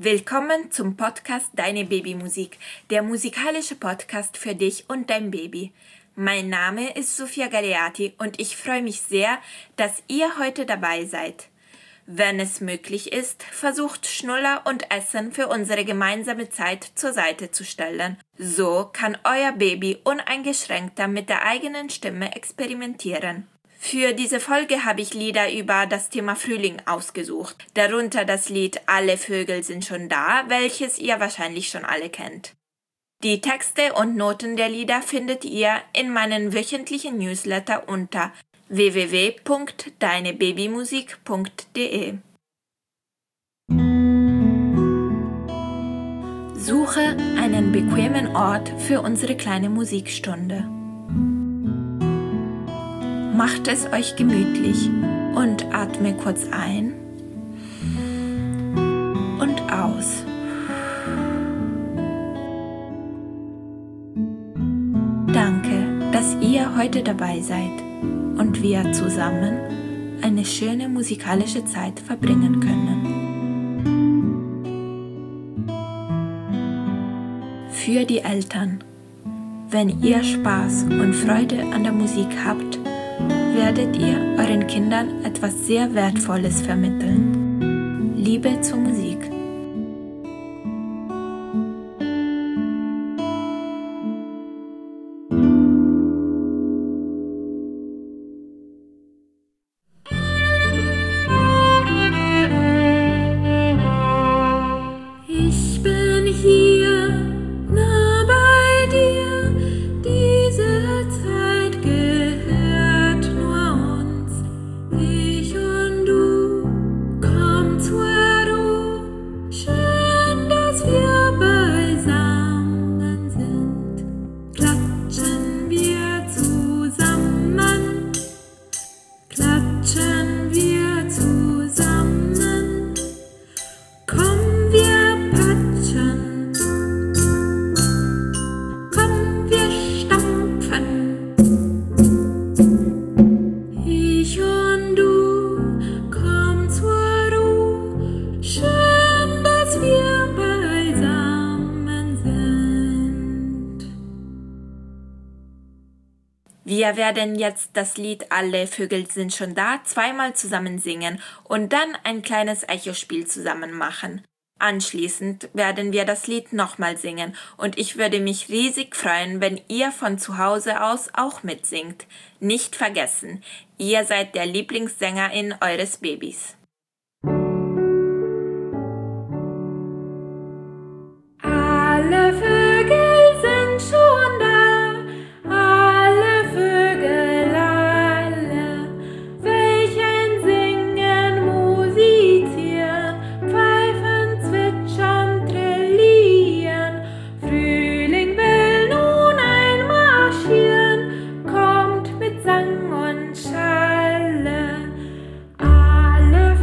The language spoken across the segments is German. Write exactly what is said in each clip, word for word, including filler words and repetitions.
Willkommen zum Podcast Deine Babymusik, der musikalische Podcast für dich und dein Baby. Mein Name ist Sophia Galeati und ich freue mich sehr, dass ihr heute dabei seid. Wenn es möglich ist, versucht Schnuller und Essen für unsere gemeinsame Zeit zur Seite zu stellen. So kann euer Baby uneingeschränkter mit der eigenen Stimme experimentieren. Für diese Folge habe ich Lieder über das Thema Frühling ausgesucht, darunter das Lied Alle Vögel sind schon da, welches ihr wahrscheinlich schon alle kennt. Die Texte und Noten der Lieder findet ihr in meinen wöchentlichen Newsletter unter w w w punkt deine babymusik punkt d e. Suche einen bequemen Ort für unsere kleine Musikstunde. Macht es euch gemütlich und atme kurz ein und aus. Danke, dass ihr heute dabei seid und wir zusammen eine schöne musikalische Zeit verbringen können. Für die Eltern: Wenn ihr Spaß und Freude an der Musik habt, werdet ihr euren Kindern etwas sehr Wertvolles vermitteln: Liebe zur Musik. Ich bin hier nah bei dir, diese Zeit gehört nur uns. Ich und du, komm zur Ruhe, schön, dass wir beisammen sind. Klatschen wir zusammen, klatschen wir zusammen, komm wir patschen, komm wir stampfen. Ich und du, komm zur Ruhe, schön, dass wir beisammen sind. Wir werden jetzt das Lied Alle Vögel sind schon da zweimal zusammen singen und dann ein kleines Echospiel zusammen machen. Anschließend werden wir das Lied nochmal singen und ich würde mich riesig freuen, wenn ihr von zu Hause aus auch mitsingt. Nicht vergessen, ihr seid der Lieblingssängerin eures Babys. Alle Vögel sind schon da, alle Vögel, alle, welche singen, musizieren, pfeifen, zwitschern, trillieren. Frühling will nun einmarschieren, kommt mit Sang und Schalle. Alle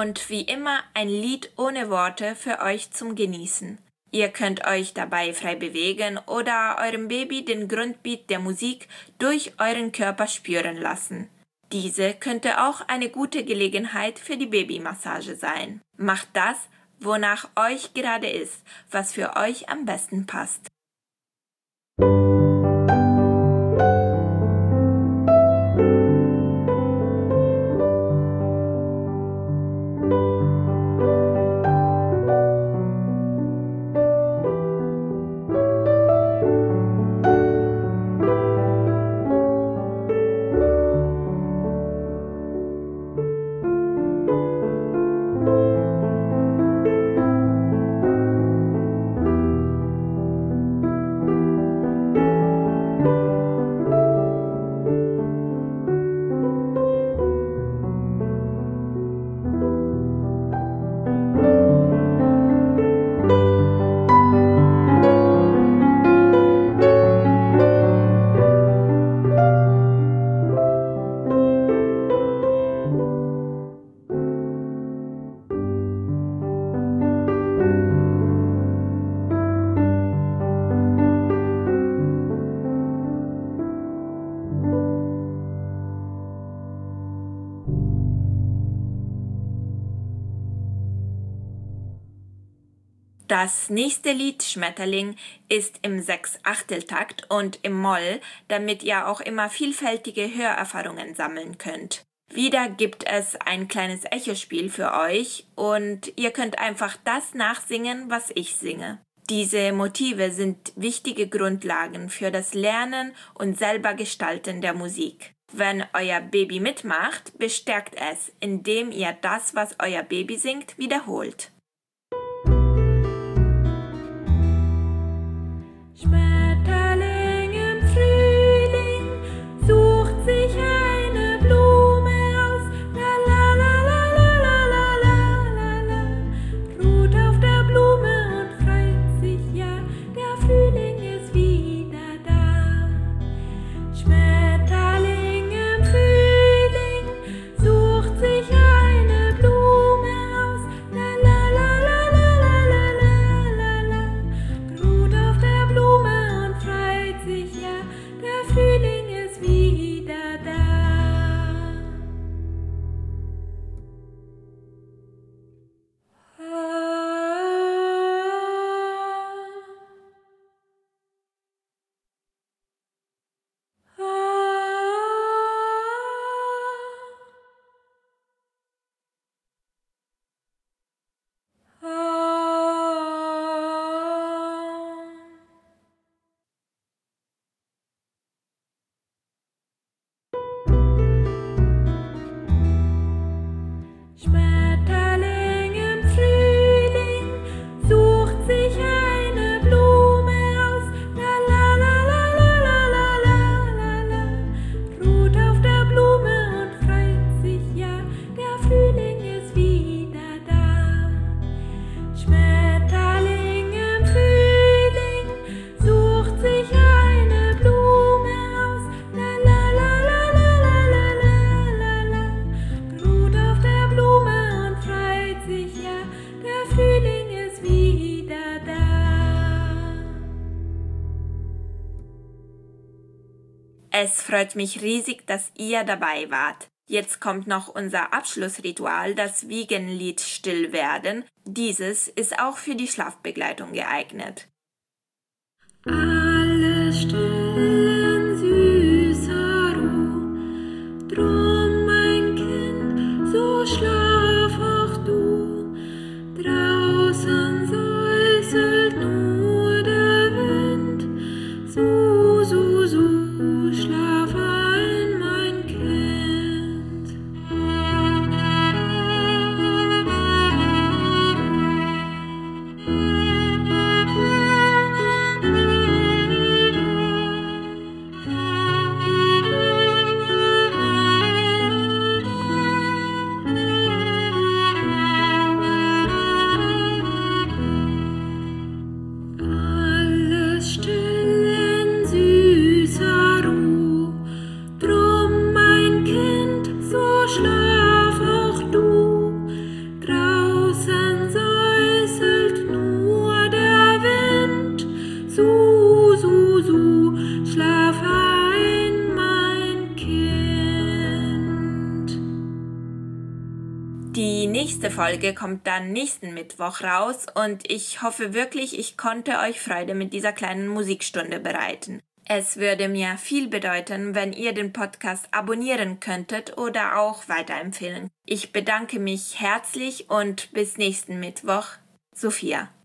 und wie immer ein Lied ohne Worte für euch zum Genießen. Ihr könnt euch dabei frei bewegen oder eurem Baby den Grundbeat der Musik durch euren Körper spüren lassen. Diese könnte auch eine gute Gelegenheit für die Babymassage sein. Macht das, wonach euch gerade ist, was für euch am besten passt. Das nächste Lied Schmetterling ist im Sechs-Achtel-Takt und im Moll, damit ihr auch immer vielfältige Hörerfahrungen sammeln könnt. Wieder gibt es ein kleines Echospiel für euch und ihr könnt einfach das nachsingen, was ich singe. Diese Motive sind wichtige Grundlagen für das Lernen und selber Gestalten der Musik. Wenn euer Baby mitmacht, bestärkt es, indem ihr das, was euer Baby singt, wiederholt. Schmetterling im Frühling sucht sich eine Blume aus, la la la la la la la la la, ruht auf der Blume und freut sich, ja, der Frühling ist wieder da. Schmetterling im Frühling sucht sich eine Blume aus, la la la la la la la la la, ruht auf der Blume und freut sich, ja, der Frühling ist wieder da. Schmetterling im Frühling sucht sich eine Blume aus, la la la la la la la la la, ruht auf der Blume und freut sich, ja, der Frühling ist wieder da. Schmetterling im Frühling sucht sich eine Blume aus, la la la la la la la la la, ruht auf der Blume und freut sich, ja, der Frühling ist wieder da. Es freut mich riesig, dass ihr dabei wart. Jetzt kommt noch unser Abschlussritual, das Wiegenlied Still werden. Dieses ist auch für die Schlafbegleitung geeignet. Alles still in süßer Ruh, drum mein Kind, so schlaf auch du. Draußen säuselt nur der Wind, so, so, so, schlaf ein, mein Kind. Folge kommt dann nächsten Mittwoch raus und ich hoffe wirklich, ich konnte euch Freude mit dieser kleinen Musikstunde bereiten. Es würde mir viel bedeuten, wenn ihr den Podcast abonnieren könntet oder auch weiterempfehlen. Ich bedanke mich herzlich und bis nächsten Mittwoch. Sophia.